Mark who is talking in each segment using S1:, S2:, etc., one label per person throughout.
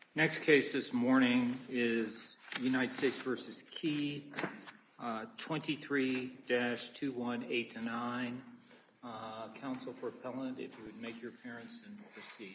S1: Next case this morning is United States v. Key, 23-218-9. Counsel for appellant, if you would make your appearance and proceed.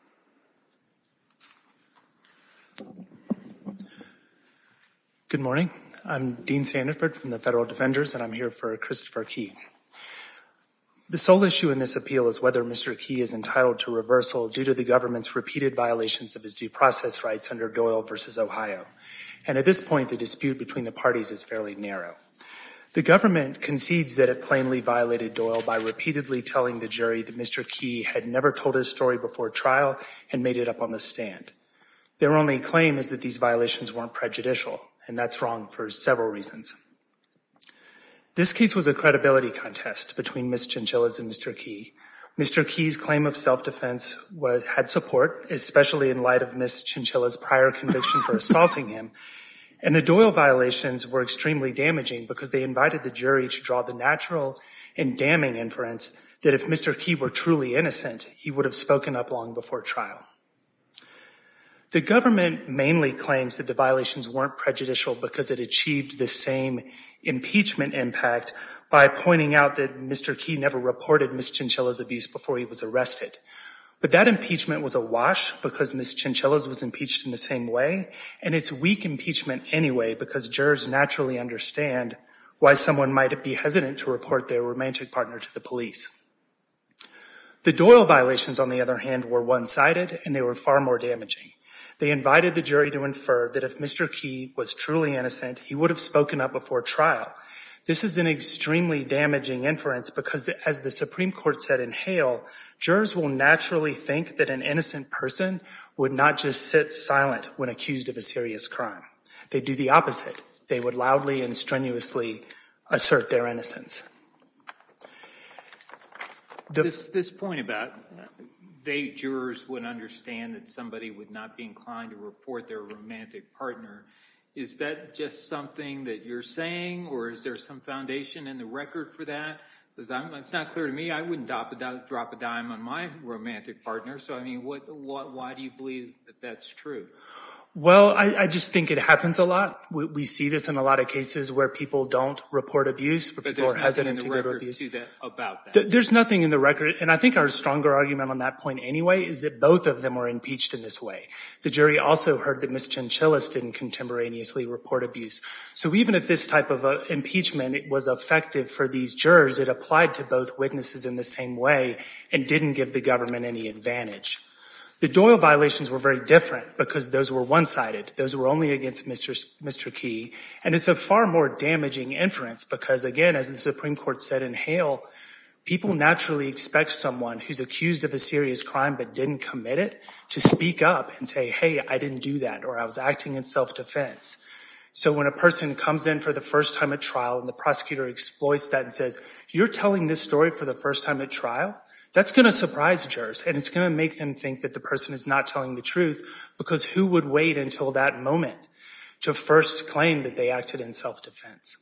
S2: Good morning. I'm Dean Sandiford from the Federal Defenders, and I'm here for Christopher Key. The sole issue in this appeal is whether Mr. Key is entitled to reversal due to the government's repeated violations of his due process rights under Doyle v. Ohio. And at this point, the dispute between the parties is fairly narrow. The government concedes that it plainly violated Doyle by repeatedly telling the jury that Mr. Key had never told his story before trial and made it up on the stand. Their only claim is that these violations weren't prejudicial, and that's wrong for several reasons. This case was a credibility contest between Ms. Chinchillas and Mr. Key. Mr. Key's claim of self-defense had support, especially in light of Ms. Chinchilla's prior conviction for assaulting him. And the Doyle violations were extremely damaging because they invited the jury to draw the natural and damning inference that if Mr. Key were truly innocent, he would have spoken up long before trial. The government mainly claims that the violations weren't prejudicial because it achieved the same impeachment impact by pointing out that Mr. Key never reported Ms. Chinchilla's abuse before he was arrested. But that impeachment was a wash because Ms. Chinchilla's was impeached in the same way, and it's weak impeachment anyway because jurors naturally understand why someone might be hesitant to report their romantic partner to the police. The Doyle violations, on the other hand, were one-sided, and they were far more damaging. They invited the jury to infer that if Mr. Key was truly innocent, he would have spoken up before trial. This is an extremely damaging inference because, as the Supreme Court said in Hale, jurors will naturally think that an innocent person would not just sit silent when accused of a serious crime. They do the opposite. They would loudly and strenuously assert their innocence.
S1: This point about jurors would understand that somebody would not be inclined to report their romantic partner. Is that just something that you're saying, or is there some foundation in the record for that? Because it's not clear to me. I wouldn't drop a dime on my romantic partner. So, I mean, why do you believe that that's true?
S2: Well, I just think it happens a lot. We see this in a lot of cases where people don't report abuse, where people are hesitant to go to abuse.
S1: About that.
S2: There's nothing in the record, and I think our stronger argument on that point anyway is that both of them were impeached in this way. The jury also heard that Ms. Chinchillas didn't contemporaneously report abuse. So even if this type of impeachment was effective for these jurors, it applied to both witnesses in the same way and didn't give the government any advantage. The Doyle violations were very different because those were one-sided. Those were only against Mr. Key. And it's a far more damaging inference because, again, as the Supreme Court said in Hale, people naturally expect someone who's accused of a serious crime but didn't commit it to speak up and say, hey, I didn't do that, or I was acting in self-defense. So when a person comes in for the first time at trial and the prosecutor exploits that and says, you're telling this story for the first time at trial, that's going to surprise jurors, and it's going to make them think that the person is not telling the truth, because who would wait until that moment to first claim that they acted in self-defense?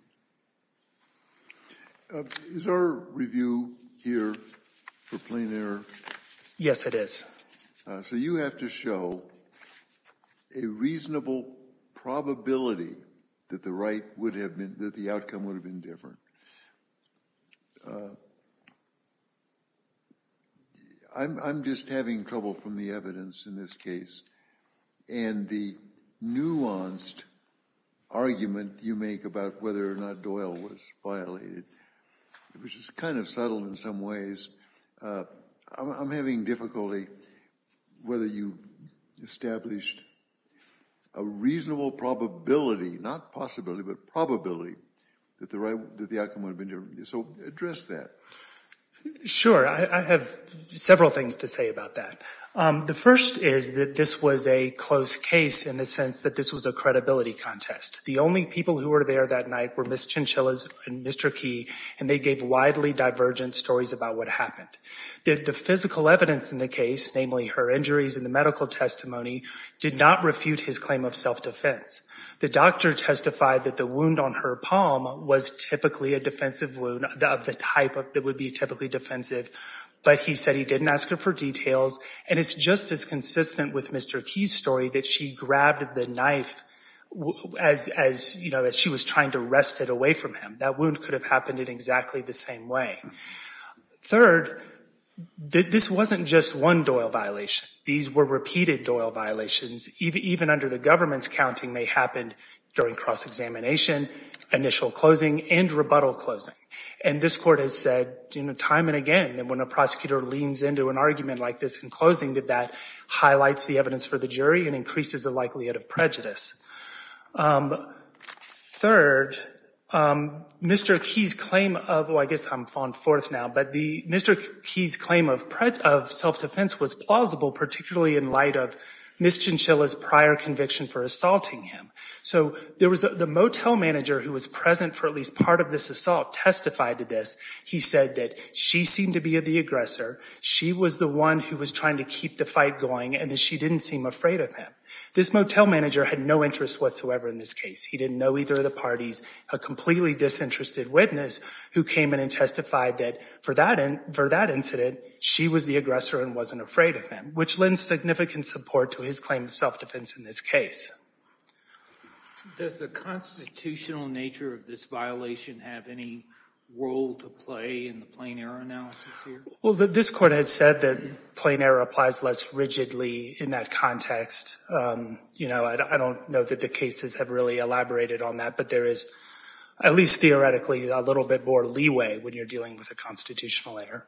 S3: Is our review here for plain error?
S2: Yes, it is.
S3: So you have to show a reasonable probability that the outcome would have been different. I'm just having trouble from the evidence in this case and the nuanced argument you make about whether or not Doyle was violated, which is kind of subtle in some ways. I'm having difficulty whether you established a reasonable probability, not possibility, but probability that the outcome would have been different. So address that.
S2: Sure. I have several things to say about that. The first is that this was a close case in the sense that this was a credibility contest. The only people who were there that night were Ms. Chinchillas and Mr. Key, and they gave widely divergent stories about what happened. The physical evidence in the case, namely her injuries and the medical testimony, did not refute his claim of self-defense. The doctor testified that the wound on her palm was typically a defensive wound of the type that would be typically defensive, but he said he didn't ask her for details, and it's just as consistent with Mr. Key's story that she grabbed the knife as she was trying to wrest it away from him. That wound could have happened in exactly the same way. Third, this wasn't just one Doyle violation. These were repeated Doyle violations. Even under the government's counting, they happened during cross-examination, initial closing, and rebuttal closing. And this court has said, time and again, that when a prosecutor leans into an argument like this in closing, that highlights the evidence for the jury and increases the likelihood of prejudice. Third, Mr. Key's claim of, I guess I'm on fourth now, but Mr. Key's claim of self-defense was plausible, particularly in light of Ms. Chinchilla's prior conviction for assaulting him. So there was the motel manager who was present for at least part of this assault testified to this. He said that she seemed to be the aggressor. She was the one who was trying to keep the fight going, and that she didn't seem afraid of him. This motel manager had no interest whatsoever in this case. He didn't know either of the parties, a completely disinterested witness who came in and testified that for that incident, she was the aggressor and wasn't afraid of him, which lends significant support to his claim of self-defense in this case.
S1: Does the constitutional nature of this violation have any role to play in the plain error analysis here?
S2: Well, this court has said that plain error applies less rigidly in that context. I don't know that the cases have really elaborated on that, but there is, at least theoretically, a little bit more leeway when you're dealing with a constitutional error.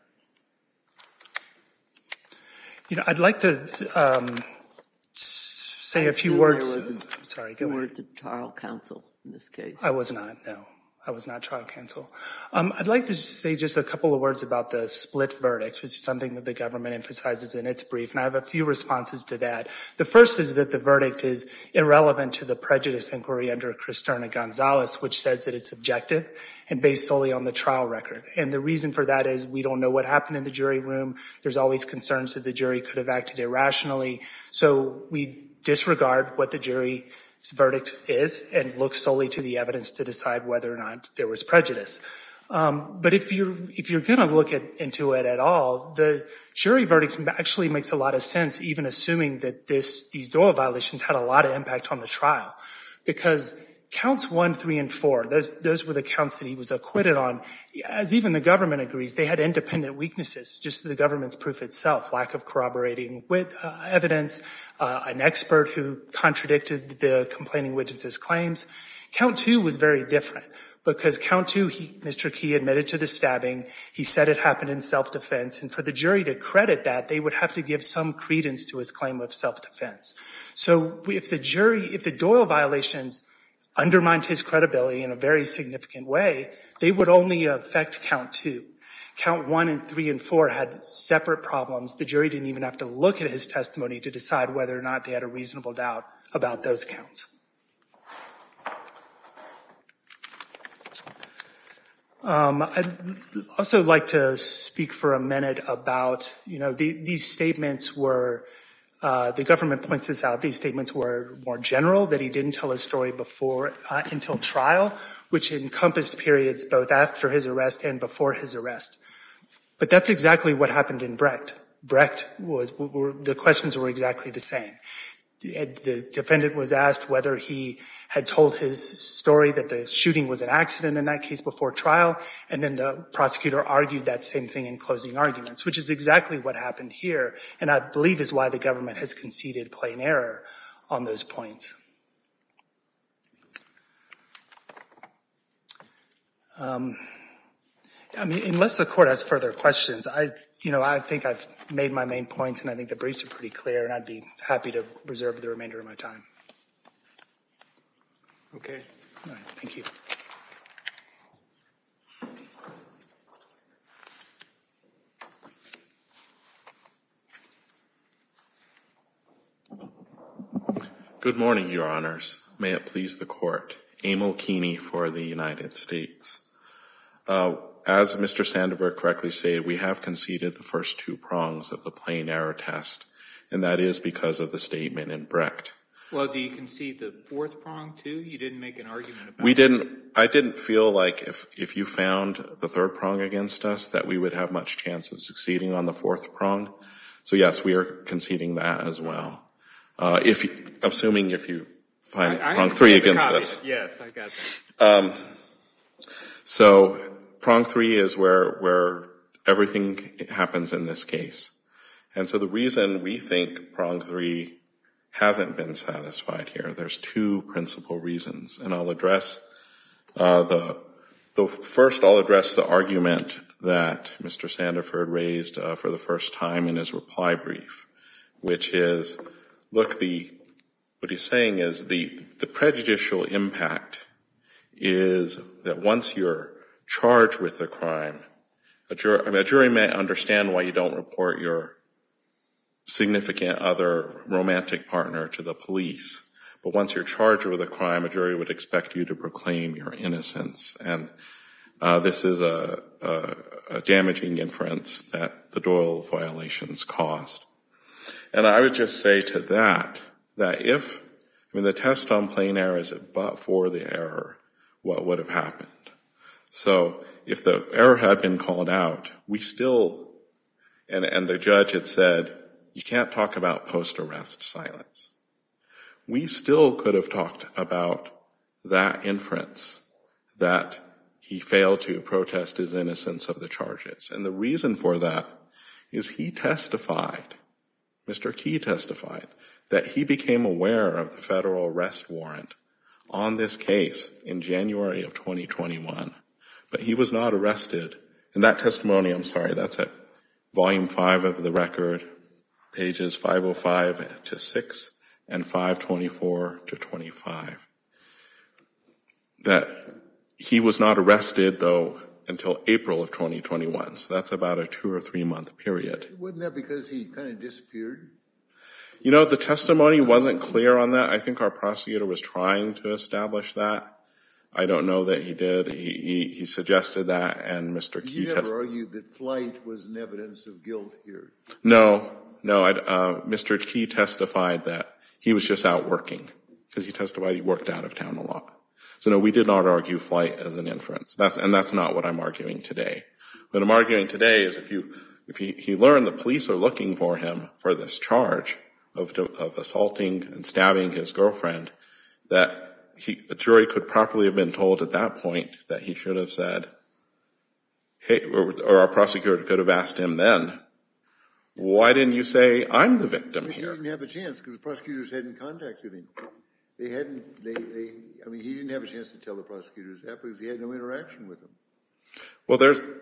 S2: I'd like to say a few words. Sorry, go ahead.
S4: You were the trial counsel in this case.
S2: I was not, no. I was not trial counsel. I'd like to say just a couple of words about the split verdict, which is something that the government emphasizes in its brief, and I have a few responses to that. The first is that the verdict is irrelevant to the prejudice inquiry under Cristerna-Gonzalez, which says that it's objective and based solely on the trial record. And the reason for that is we don't know what happened in the jury room. There's always concerns that the jury could have acted irrationally. So we disregard what the jury's verdict is and look solely to the evidence to decide whether or not there was prejudice. But if you're going to look into it at all, the jury verdict actually makes a lot of sense, even assuming that these Doyle violations had a lot of impact on the trial, because counts 1, 3, and 4, those were the counts that he was acquitted on. As even the government agrees, they had independent weaknesses, just the government's proof itself, lack of corroborating evidence, an expert who contradicted the complaining witness's claims. Count 2 was very different, because count 2, Mr. Key admitted to the stabbing. He said it happened in self-defense, and for the jury to credit that, they would have to give some credence to his claim of self-defense. So if the Doyle violations undermined his credibility in a very significant way, they would only affect count 2. Count 1 and 3 and 4 had separate problems. The jury didn't even have to look at his testimony to decide whether or not they had a reasonable doubt about those counts. I'd also like to speak for a minute about, these statements were, the government points this out, these statements were more general, that he didn't tell his story before until trial, which encompassed periods both after his arrest and before his arrest. But that's exactly what happened in Brecht. The questions were exactly the same. The defendant was asked whether he had told his story that the shooting was an accident in that case before trial, and then the prosecutor argued that same thing in closing arguments, which is exactly what happened here, and I believe is why the government has conceded plain error on those points. Unless the court has further questions, I think I've made my main points, and I think the briefs are pretty clear, and I'd be happy to reserve the remainder of my time.
S1: Okay.
S2: All right, thank you.
S5: Good morning, Your Honors. May it please the Court. Emil Keeney for the United States. As Mr. Sandover correctly stated, we have conceded the first two prongs of the plain error test, and that is because of the statement in Brecht.
S1: Well, do you concede the fourth prong too? You didn't make an argument about
S5: We didn't. I didn't feel like if you found the third prong against us that we would have much chance of succeeding on the fourth prong. So yes, we are conceding that as well. Assuming if you find prong 3 against us.
S1: Yes, I got that.
S5: So prong 3 is where everything happens in this case. And so the reason we think prong 3 hasn't been satisfied here, there's two principal reasons. And I'll address first I'll address the argument that Mr. Sandiford raised for the first time in his reply brief, which is, look, what he's saying is the prejudicial impact is that once you're charged with the crime, a jury may understand why you don't report your significant other romantic partner to the police. But once you're charged with a crime, a jury would expect you to proclaim your innocence. And this is a damaging inference that the Doyle violations caused. And I would just say to that the test on plain error is but for the error, what would have happened? So if the error had been called out, we still, and the judge had said, you can't talk about post-arrest silence. We still could have talked about that inference, that he failed to protest his innocence of the charges. And the reason for that is he testified, Mr. Key testified, that he became aware of the federal arrest warrant on this case in January of 2021. But he was not arrested. And that testimony, that's at volume 5 of the record, pages 505 to 6 and 524 to 25. That he was not arrested, though, until April of 2021. So that's about a 2 or 3 month period.
S3: Wasn't that because he kind of disappeared?
S5: You know, the testimony wasn't clear on that. I think our prosecutor was trying to establish that. I don't know that he did. He suggested that, and Mr. Key
S3: You never argued that flight was an evidence of guilt here.
S5: No. Mr. Key testified that he was just out working, because he testified he worked out of town a lot. So no, we did not argue flight as an inference. That's not what I'm arguing today. What I'm arguing today is if he learned the police are looking for him for this charge of assaulting and stabbing his girlfriend, that a jury could properly have been told at that point that he should have said, hey, or our prosecutor could have asked him then, why didn't you say I'm the victim here?
S3: He didn't have a chance because the prosecutors hadn't contacted him. He didn't have a chance to tell the prosecutors that because he had no interaction with them.
S5: Well,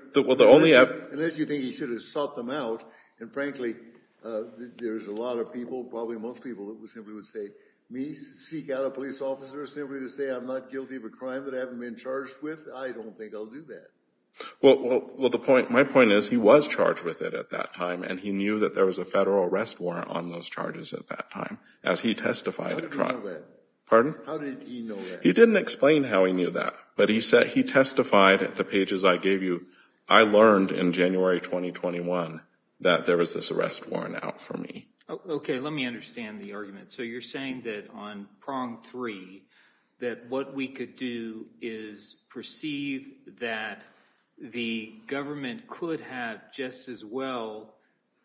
S3: unless you think he should have sought them out, and frankly, there's a lot of people, probably most people, that simply would say, me seek out a police officer simply to say I'm not guilty of a crime that I haven't been charged with? I don't think I'll do that.
S5: Well, my point is he was charged with it at that time, and he knew that there was a federal arrest warrant on those charges at that time, as he testified at trial.
S3: How did he know that?
S5: Pardon?
S3: How did he know that?
S5: He didn't explain how he knew that, but he said he testified at the pages I gave you. I learned in January 2021 that there was this arrest warrant out for me.
S1: Okay, let me understand the argument. So you're saying that on prong 3, that what we could do is perceive that the government could have just as well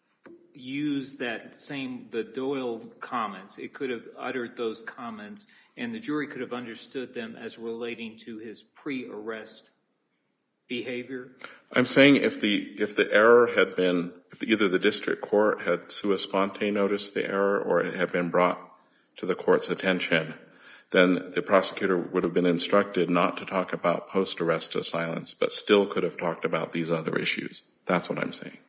S1: used the Doyle comments. It could have uttered those comments, and the jury could have understood them as relating to his pre-arrest behavior?
S5: I'm saying if the error had been, if either the district court had sua sponte noticed the error or it had been brought to the court's attention, then the prosecutor would have been instructed not to talk about post-arrest silence, but still could have talked about these other issues. That's what I'm saying.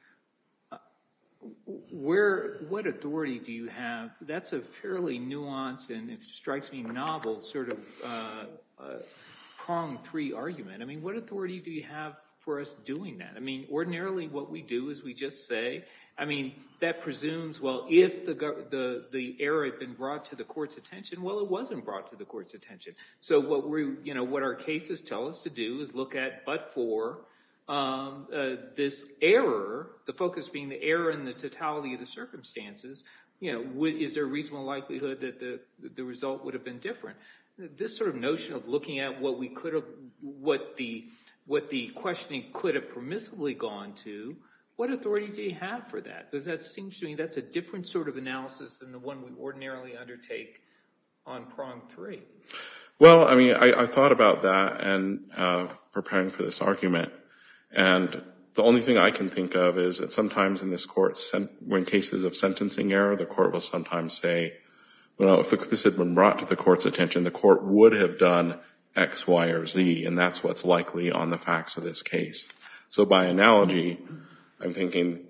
S1: What authority do you have? That's a fairly nuanced and, it strikes me, novel sort of prong 3 argument. I mean, what authority do you have for us doing that? I mean, ordinarily what we do is we just say, I mean, that presumes, well, if the error had been brought to the court's attention, well, it wasn't brought to the court's attention. So what our cases tell us to do is look at, but for this error, the focus being the error in the totality of the circumstances, is there a reasonable likelihood that the result would have been different? This sort of notion of looking at what we could have, what the questioning could have permissibly gone to, what authority do you have for that? Because that seems to me that's a different sort of analysis than the one we ordinarily undertake on prong 3.
S5: Well, I mean, I thought about that and preparing for this argument, and the only thing I can think of is that sometimes in this court, when cases of sentencing error, the court will sometimes say, well, if this had been brought to the court's attention, the court would have done X, Y, or Z, and that's what's likely on the facts of this case. So by analogy, I'm thinking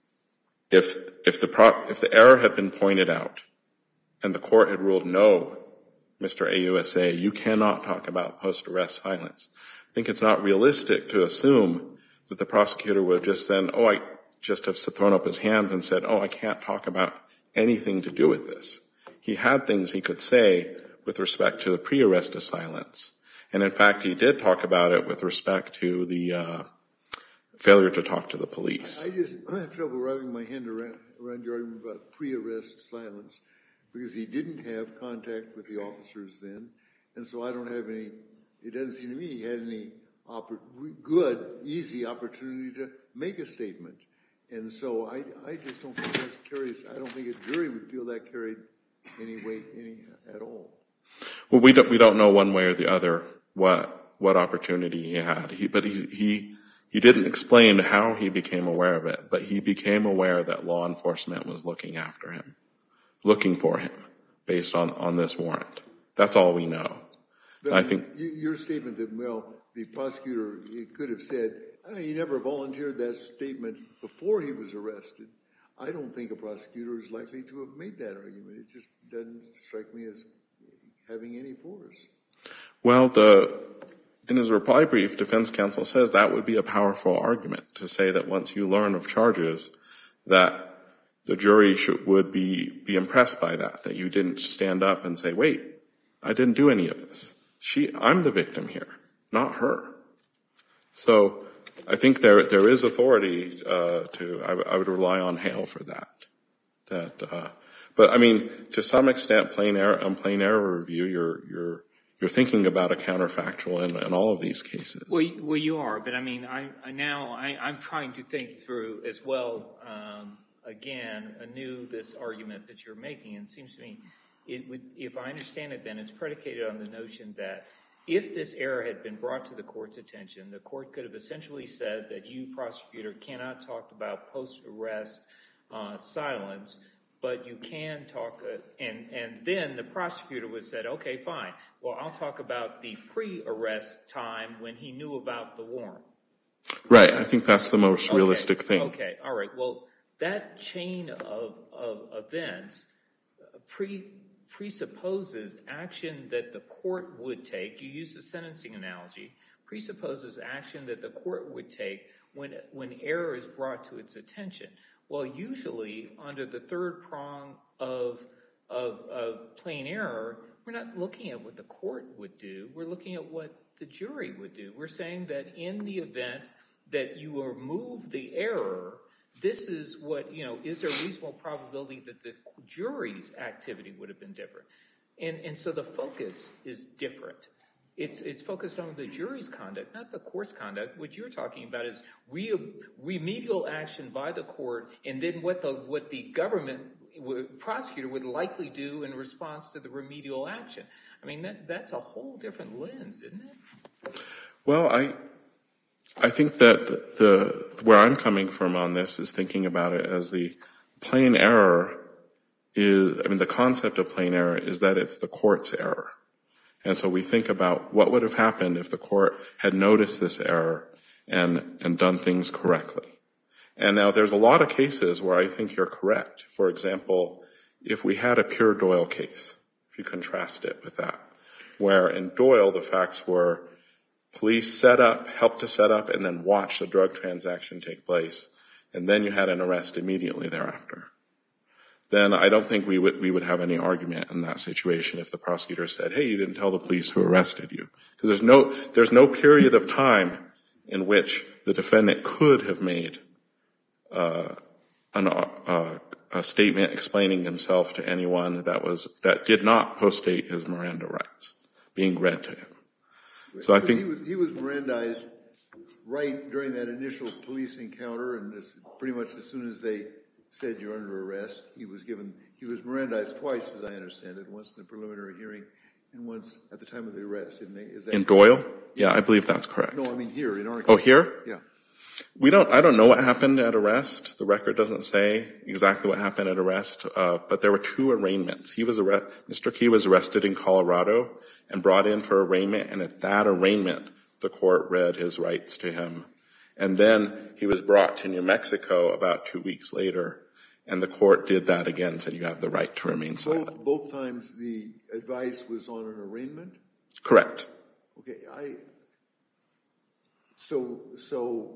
S5: if the error had been pointed out and the court had ruled, no, Mr. AUSA, you cannot talk about post-arrest silence, I think it's not realistic to assume that the prosecutor would just then, just have thrown up his hands and said, I can't talk about anything to do with this. He had things he could say with respect to the pre-arrest silence. And in fact, he did talk about it with respect to the failure to talk to the police.
S3: I have trouble wrapping my hand around your argument about pre-arrest silence, because he didn't have contact with the officers then, and so I don't have any, it doesn't seem to me he had any good, easy opportunity to make a statement. And so I just don't think that carries, I don't think a jury would feel that carried any weight at all.
S5: Well, we don't know one way or the other what opportunity he had. But he didn't explain how he became aware of it, but he became aware that law enforcement was looking after him, looking for him based on this warrant. That's all we know. I think
S3: your statement that, the prosecutor could have said, he never volunteered that statement before he was arrested. I don't think a prosecutor is likely to have made that argument. It just doesn't strike me as having any force. Well,
S5: in his reply brief, defense counsel says that would be a powerful argument to say that once you learn of charges, that the jury would be impressed by that you didn't stand up and say, wait, I didn't do any of this. I'm the victim here, not her. So I think there is authority I would rely on Hale for that. But I mean, to some extent, plain error review, you're thinking about a counterfactual in all of these cases.
S1: Well, you are, but I mean, I'm trying to think through as well. Again, anew this argument that you're making, and it seems to me, if I understand it, then it's predicated on the notion that if this error had been brought to the court's attention, the court could have essentially said that you, prosecutor, cannot talk about post-arrest silence, but you can talk, and then the prosecutor would have said, okay, fine, well, I'll talk about the pre-arrest time when he knew about the warrant.
S5: Right, I think that's the most realistic thing.
S1: Okay, all right, well, that chain of events presupposes action that the court would take. You use the sentencing analogy. Presupposes action that the court would take when error is brought to its attention. Well, usually under the third prong of plain error, we're not looking at what the court would do. We're looking at what the jury would do. We're saying that in the event that you remove the error, this is what, is there a reasonable probability that the jury's activity would have been different? And so the focus is different. It's focused on the jury's conduct, not the court's conduct. What you're talking about is remedial action by the court, and then what the government prosecutor would likely do in response to the remedial action. I mean, that's a whole different lens, isn't it?
S5: Well, I think that where I'm coming from on this is thinking about it as the plain error the concept of plain error is that it's the court's error. And so we think about what would have happened if the court had noticed this error and done things correctly. And now there's a lot of cases where I think you're correct. For example, if we had a pure Doyle case, if you contrast it with that, where in Doyle the facts were police helped to set up, and then watch the drug transaction take place, and then you had an arrest immediately thereafter. Then I don't think we would have any argument in that situation if the prosecutor said, hey, you didn't tell the police who arrested you. Because there's no period of time in which the defendant could have made a a statement explaining himself to anyone that did not postdate his Miranda rights being read to him. So I think
S3: he was Mirandized right during that initial police encounter, and pretty much as soon as they said you're under arrest, he was Mirandized twice, as I understand it, once in the preliminary hearing and once at the time of the arrest. Is that
S5: in Doyle? Yeah, I believe that's correct.
S3: No, I mean here in our case.
S5: Oh, here?
S3: Yeah.
S5: I don't know what happened at arrest. The record doesn't say exactly what happened at arrest, but there were two arraignments. Mr. Key was arrested in Colorado and brought in for arraignment, and at that arraignment, the court read his rights to him. And then he was brought to New Mexico about 2 weeks later, and the court did that again, said you have the right to remain silent.
S3: Both times the advice was on an arraignment?
S5: Correct.
S3: Okay, So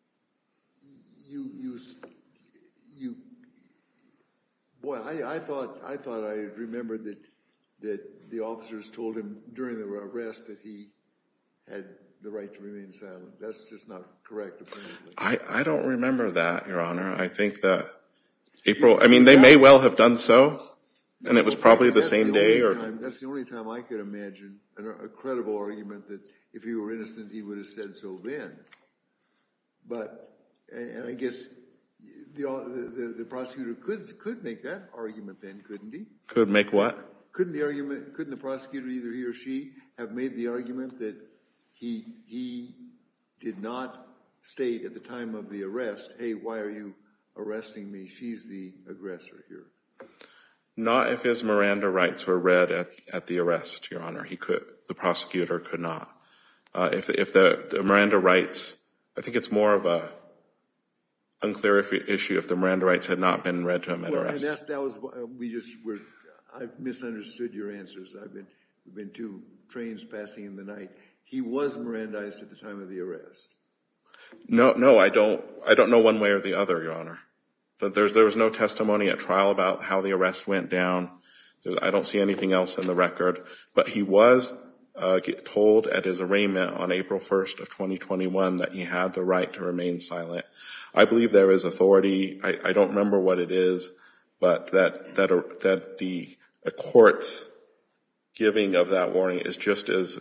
S3: you boy, I thought I remembered that the officers told him during the arrest that he had the right to remain silent. That's just not correct, apparently.
S5: I don't remember that, Your Honor. I think that they may well have done so, and it was probably the same day.
S3: That's the only time I could imagine a credible argument that if he were innocent, he would have said so then. But, and I guess the prosecutor could make that argument then, couldn't he?
S5: Could make what?
S3: Couldn't the prosecutor, either he or she, have made the argument that he did not state at the time of the arrest, hey, why are you arresting me? She's the aggressor here.
S5: Not if his Miranda rights were read at the arrest, Your Honor. The prosecutor could not. If the Miranda rights, I think it's more of a unclear issue if the Miranda rights had not been read to him at arrest.
S3: And that was I've misunderstood your answers. We've been two trains passing in the night. He was Mirandized at the time of the arrest.
S5: No, I don't know one way or the other, Your Honor. There was no testimony at trial about how the arrest went down. I don't see anything else in the record. But he was told at his arraignment on April 1st of 2021 that he had the right to remain silent. I believe there is authority. I don't remember what it is, but that the court's giving of that warning is just as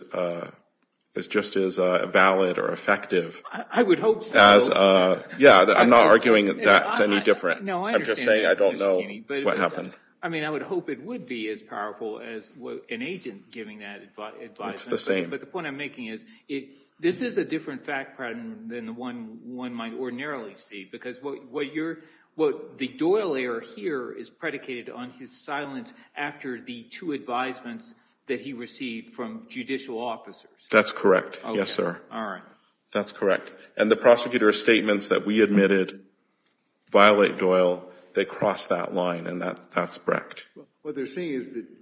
S5: valid or effective.
S1: I would hope so.
S5: I'm not arguing that's any different.
S1: No, I
S5: I'm just saying I don't know what happened.
S1: I mean, I would hope it would be as powerful as an agent giving that advice.
S5: It's the same.
S1: But the point I'm making is this is a different fact pattern than the one might ordinarily see, because what the Doyle error here is predicated on his silence after the two advisements that he received from judicial officers. That's
S5: correct.
S1: Okay.
S5: Yes, sir.
S1: All right. That's
S5: correct. And the prosecutor's statements that we admitted violate Doyle, they cross that line, and that's Brecht.
S3: What they're saying is that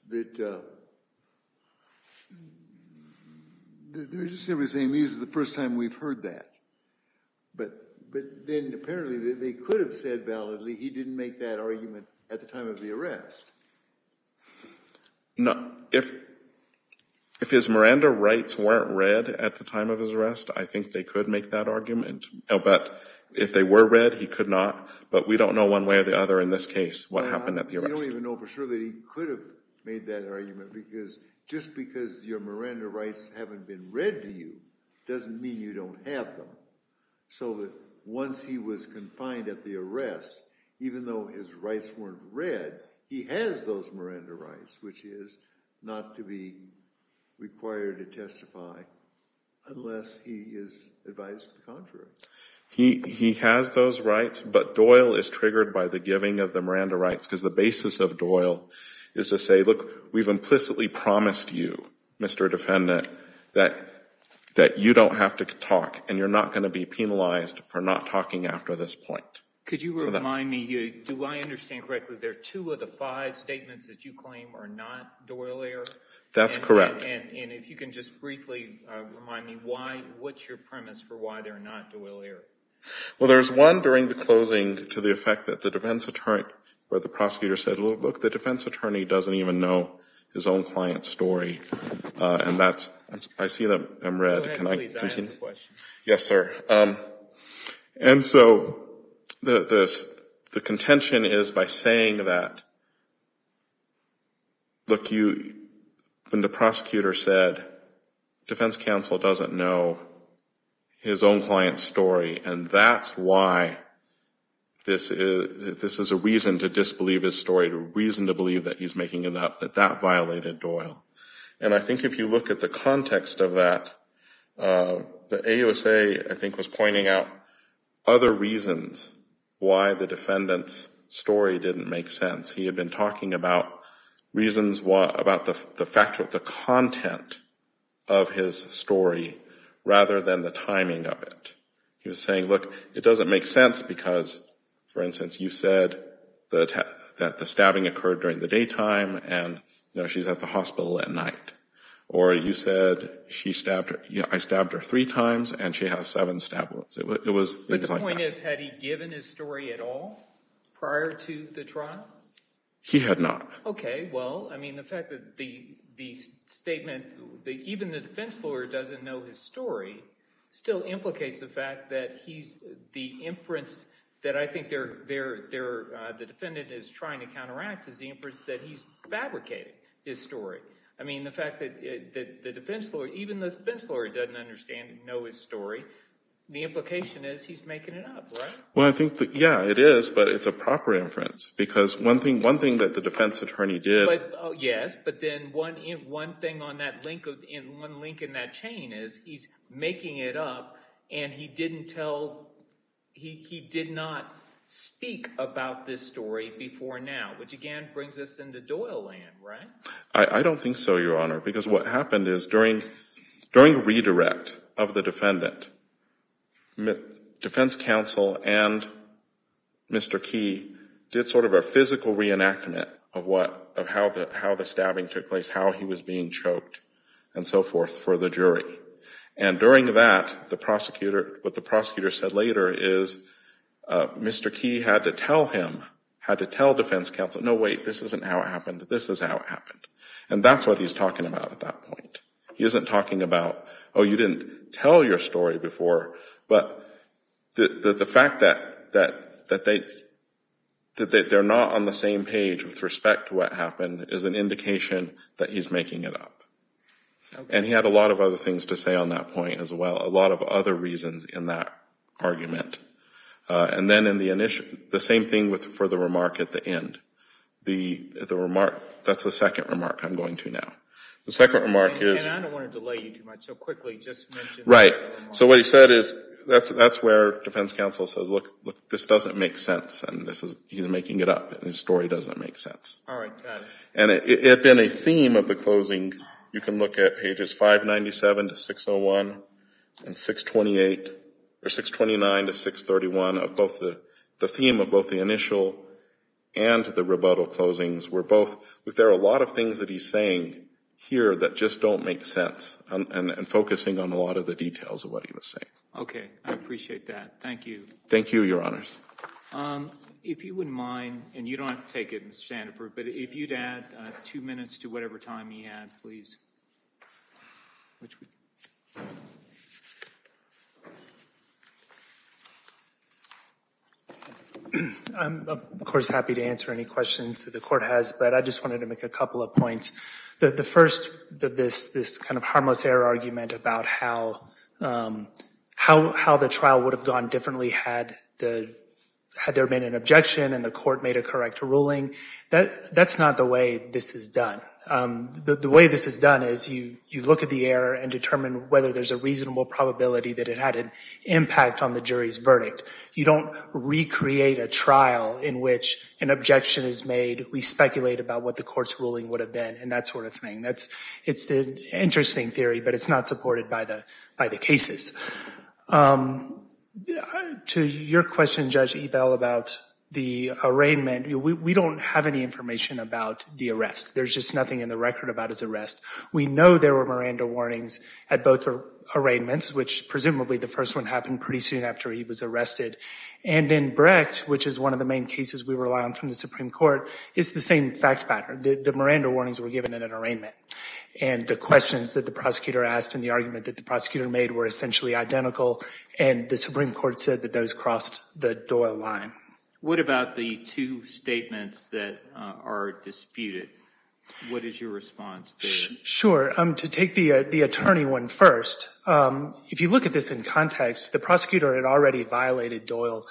S3: they're just simply saying this is the first time we've heard that. But then apparently they could have said validly he didn't make that argument at the time of the arrest.
S5: No, if his Miranda rights weren't read at the time of his arrest, I think they could make that argument. No, but if they were read, he could not. But we don't know one way or the other in this case what happened at the arrest.
S3: We don't even know for sure that he could have made that argument, because just because your Miranda rights haven't been read to you doesn't mean you don't have them. So that once he was confined at the arrest, even though his rights weren't read, he has those Miranda rights, which is not to be required to testify unless he is advised to the contrary.
S5: He has those rights, but Doyle is triggered by the giving of the Miranda rights, because the basis of Doyle is to say, look, we've implicitly promised you, Mr. Defendant, that you don't have to talk, and you're not going to be penalized for not talking after this point.
S1: Could you remind me, do I understand correctly, there are 2 of the 5 statements that you claim are not Doyle error?
S5: That's correct.
S1: And if you can just briefly remind me what's your premise for why they're not Doyle error?
S5: Well, there's one during the closing to the effect that the defense attorney, where the prosecutor said, look, the defense attorney doesn't even know his own client's story. And that's, I see them read.
S1: Go ahead,
S5: Can
S1: please,
S5: I continue?
S1: ask the question.
S5: Yes, sir. And so the the contention is by saying that, look, when the prosecutor said, defense counsel doesn't know his own client's story, and that's why this is a reason to disbelieve his story, a reason to believe that he's making it up, that violated Doyle. And I think if you look at the context of that, the AUSA, I think, was pointing out other reasons why the defendant's story didn't make sense. He had been talking about reasons about the content of his story rather than the timing of it. He was saying, look, it doesn't make sense because, for instance, you said that the stabbing occurred during the daytime and, she's at the hospital at night. Or you said I stabbed her 3 times and she has 7 stab wounds. It was things like that.
S1: But the point is, had he given his story at all prior to the trial?
S5: He had not.
S1: Okay, well, I mean, the fact that the statement, even the defense lawyer doesn't know his story, still implicates the fact that the inference that I think the defendant is trying to counteract is the inference that he's fabricating his story. I mean, the fact that the defense lawyer, even the defense lawyer doesn't understand and know his story, the implication is he's making it up, right?
S5: Well, I think that, yeah, it is, but it's a proper inference because one thing that the defense attorney did.
S1: Yes, but then one thing on that link one link in that chain is he's making it up, and he did not speak about this story before now, which again brings us into Doyle land, right?
S5: I don't think so, Your Honor, because what happened is during redirect of the defendant, defense counsel and Mr. Key did sort of a physical reenactment of how the stabbing took place, how he was being choked, and so forth for the jury. And during that, what the prosecutor said later is Mr. Key had to tell defense counsel, no, wait, this isn't how it happened. This is how it happened. And that's what he's talking about at that point. He isn't talking about, oh, you didn't tell your story before, but the fact that they're not on the same page with respect to what happened is an indication that he's making it up. Okay. And he had a lot of other things to say on that point as well, a lot of other reasons in that argument. And then in the same thing for the remark at the end. The remark, that's the second remark I'm going to now. The second remark is. And
S1: I don't want to delay you too much, so quickly just mention.
S5: Right. So what he said is, that's where defense counsel says, look, this doesn't make sense, and he's making it up, and his story doesn't make sense.
S1: All right, got it.
S5: And it had been a theme of the closing. You can look at pages 597 to 601 and 628, or 629 to 631 of both the theme of both the initial and the rebuttal closings were both, there are a lot of things that he's saying here that just don't make sense, and focusing on a lot of the details of what he was saying.
S1: Okay, I appreciate that. Thank you.
S5: Thank you, Your Honors.
S1: If you wouldn't mind, and you don't have to take it, Mr. Sandiford, but if you'd add 2 minutes to whatever time you had, please.
S2: I'm, of course, happy to answer any questions that the court has, but I just wanted to make a couple of points. The first, this kind of harmless error argument about how the trial would have gone differently had there been an objection and the court made a correct ruling. That's not the way this is done. The way this is done is you look at the error and determine whether there's a reasonable probability that it had an impact on the jury's verdict. You don't recreate a trial in which an objection is made. We speculate about what the court's ruling would have been and that sort of thing. It's an interesting theory, but it's not supported by the cases. To your question, Judge Ebel, about the arraignment, we don't have any information about the arrest. There's just nothing in the record about his arrest. We know there were Miranda warnings at both arraignments, which presumably the first one happened pretty soon after he was arrested. And in Brecht, which is one of the main cases we rely on from the Supreme Court, it's the same fact pattern. The Miranda warnings were given in an arraignment. And the questions that the prosecutor asked and the argument that the prosecutor made were essentially identical, and the Supreme Court said that those crossed the Doyle line.
S1: What about the two statements that are disputed? What is your response there?
S2: Sure. To take the attorney one first, if you look at this in context, the prosecutor had already violated Doyle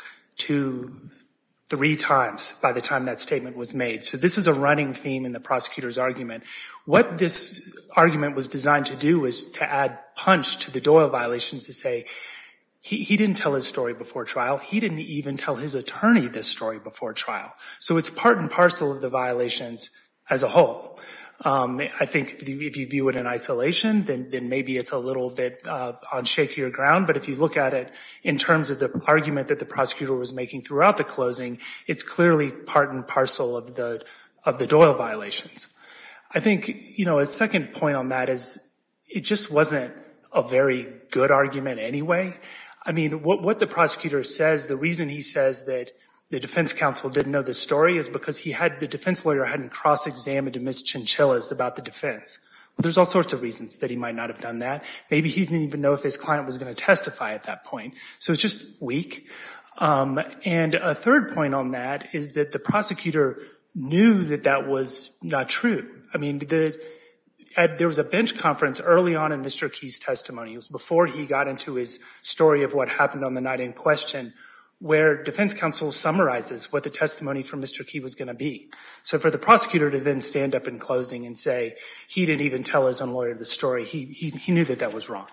S2: 3 times by the time that statement was made. So this is a running theme in the prosecutor's argument. What this argument was designed to do was to add punch to the Doyle violations to say, he didn't tell his story before trial. He didn't even tell his attorney this story before trial. So it's part and parcel of the violations as a whole. I think if you view it in isolation, then maybe it's a little bit on shakier ground. But if you look at it in terms of the argument that the prosecutor was making throughout the closing, it's clearly part and parcel of the Doyle violations. I think, a second point on that is it just wasn't a very good argument anyway. I mean, what the prosecutor says, the reason he says that the defense counsel didn't know the story is because the defense lawyer hadn't cross-examined Ms. Chinchillas about the defense. Well, there's all sorts of reasons that he might not have done that. Maybe he didn't even know if his client was going to testify at that point. So it's just weak. And a third point on that is that the prosecutor knew that that was not true. I mean, there was a bench conference early on in Mr. Key's testimony. It was before he got into his story of what happened on the night in question, where defense counsel summarizes what the testimony from Mr. Key was going to be. So for the prosecutor to then stand up in closing and say he didn't even tell his own lawyer the story, he knew that that was wrong.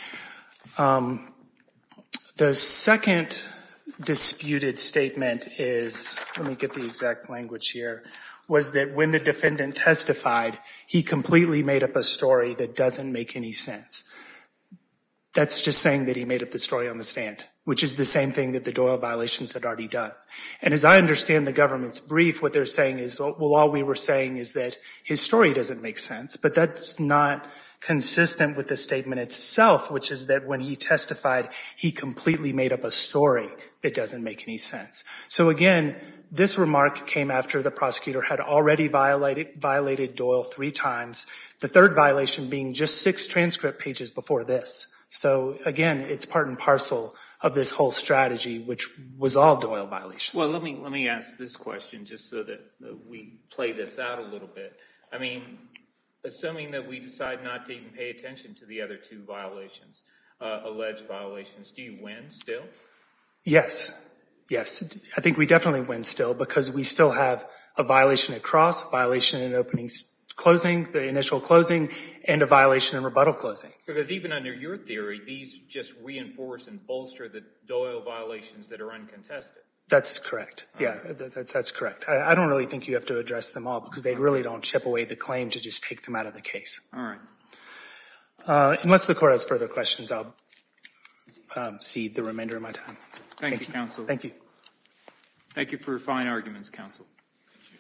S2: The second disputed statement is, let me get the exact language here, was that when the defendant testified, he completely made up a story that doesn't make any sense. That's just saying that he made up the story on the stand, which is the same thing that the Doyle violations had already done. And as I understand the government's brief, what they're saying is, well, all we were saying is that his story doesn't make sense, but that's not consistent with the statement itself, which is that when he testified, he completely made up a story that doesn't make any sense. So again, this remark came after the prosecutor had already violated Doyle 3 times, the third violation being just 6 transcript pages before this. So again, it's part and parcel of this whole strategy, which was all Doyle violations.
S1: Well, let me ask this question just so that we play this out a little bit. I mean, assuming that we decide not to even pay attention to the other 2 violations, alleged violations, do you win still?
S2: Yes. Yes. I think we definitely win still because we still have a violation at cross, violation in opening closing, the initial closing, and a violation in rebuttal closing.
S1: Because even under your theory, these just reinforce and bolster the Doyle violations that are uncontested.
S2: That's correct. Yeah, that's correct. I don't really think you have to address them all because they really don't chip away the claim to just take them out of the case.
S1: All right.
S2: Unless the court has further questions, I'll cede the remainder of my time.
S1: Thank you, counsel.
S2: Thank you.
S1: Thank you for your fine arguments, counsel.